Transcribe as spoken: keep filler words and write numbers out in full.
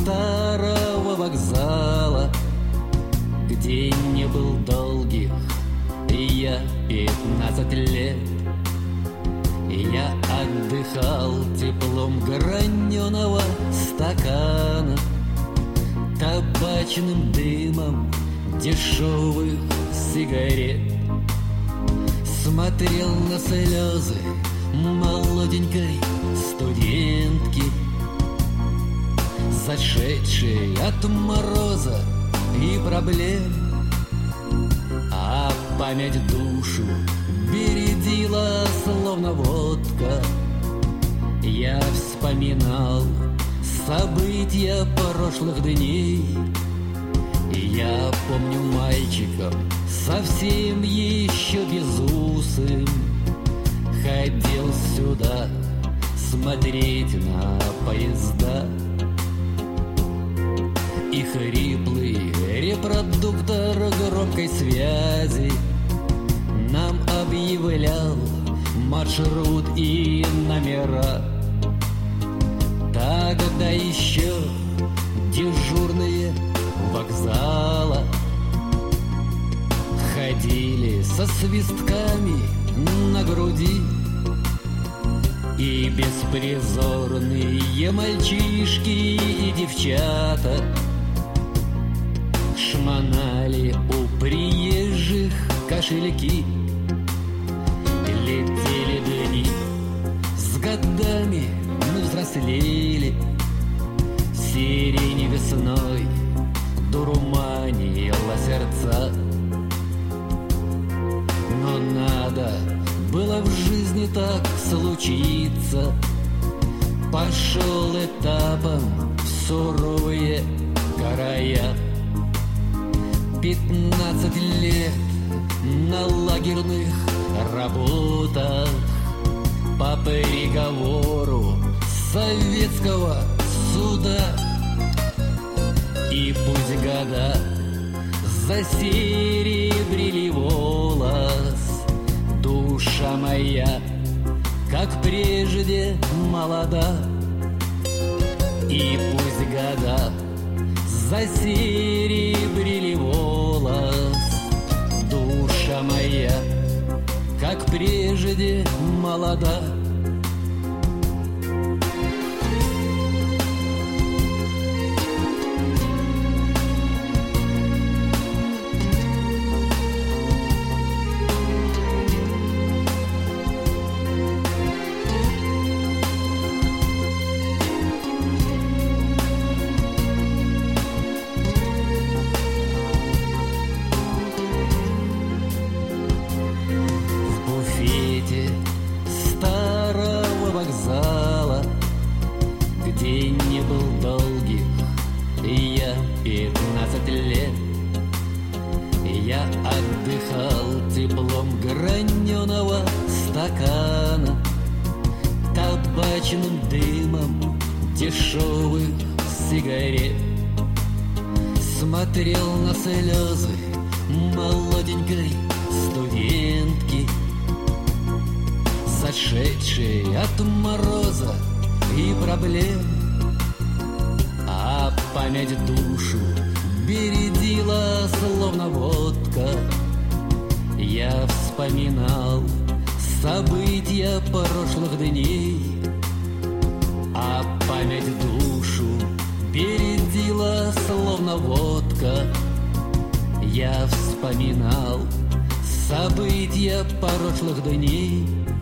старого вокзала, где не был долгих я пятнадцать лет. Я отдыхал теплом граненого стакана, табачным дымом дешевых сигарет. Смотрел на слезы молоденькой студентки, зашедшей от мороза и проблем. А память душу бередила, словно водка. Я вспоминал события прошлых дней. Я помню мальчиком, совсем еще безусым, ходил сюда смотреть на поезда. И хриплый репродуктор громкой связи нам объявлял маршрут и номера. Тогда еще дежурные вокзала ходили со свистками на груди, и беспризорные мальчишки и девчата шмонали у приезжих кошельки. Летели дни, с годами мы взрослели, сирень весной дурманила сердца. Но надо было в жизни так случиться. Пошел этапом в суровые края. Пятнадцать лет на лагерных работах по приговору советского суда. И пусть года засеребрили волос, душа моя, как прежде, молода. И пусть года засеребрили волос, душа моя, как прежде, молода. Где не был долгих я пятнадцать лет. Я отдыхал теплом граненого стакана, табачным дымом дешевых сигарет. Смотрел на слезы молоденькой студентки, зашедшей от мороза и проблем. А память душу бередила, словно водка. Я вспоминал события прошлых дней. А память душу бередила, словно водка. Я вспоминал события прошлых дней.